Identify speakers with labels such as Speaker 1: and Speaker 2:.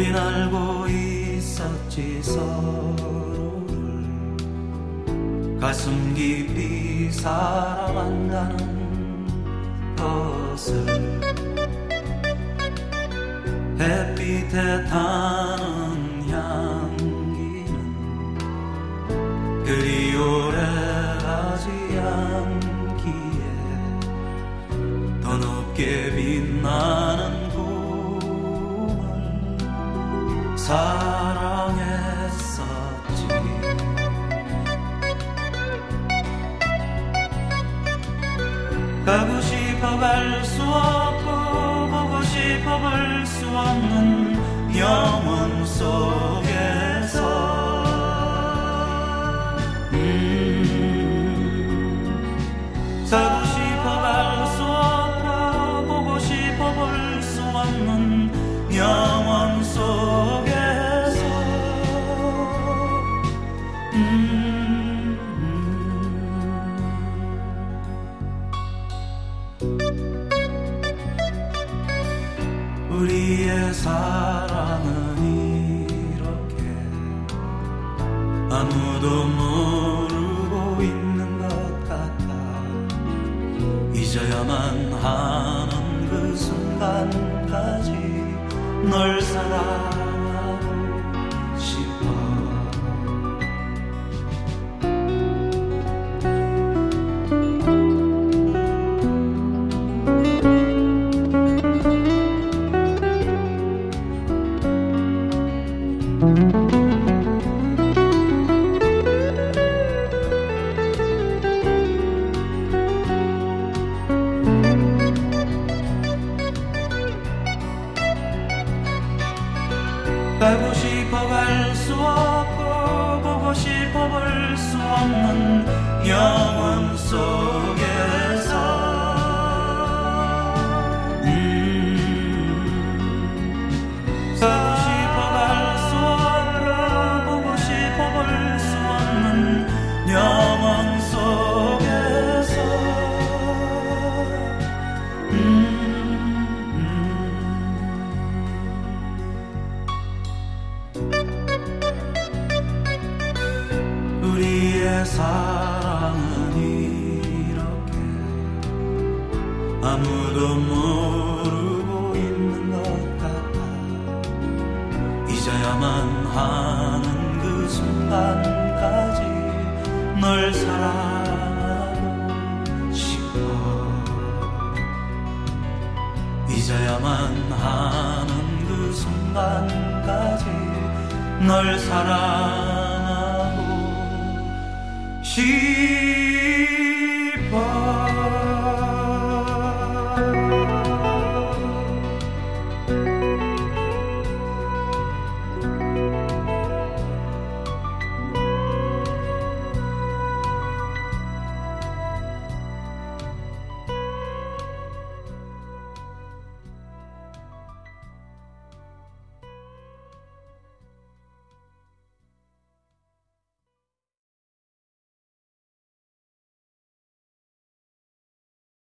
Speaker 1: 우린 알고 있었지 서로를 가슴 깊이 사랑한다는 것을. 햇빛에 타는 향기는 그리 오래가지 않기에 더 높게 빛나는 꿈을 사랑했었지. 가고 싶어 갈 수 없고 보고 싶어 볼 수 없는 영원 속에서 가고 싶어 갈 수 없고 보고 싶어 볼 수 없는 영원 속에서 우리의 사랑은 이렇게 아무도 모르고 있는 것 같아. 잊어야만 하는 그 순간까지 널 사랑하고 싶어. 가고 싶어 갈 수 없고 보고 싶어 볼 수 없는 영원 속에서 가고 싶어 갈 수 없고 보고 싶어 볼 수 없는 영원 속에서 우리의 사랑은 이렇게 아무도 모르고 있는 것 같아. 잊어야만 하는 그 순간까지 널 사랑하고 싶어. 잊어야만 하는 그 순간까지 널 사랑하고 싶어.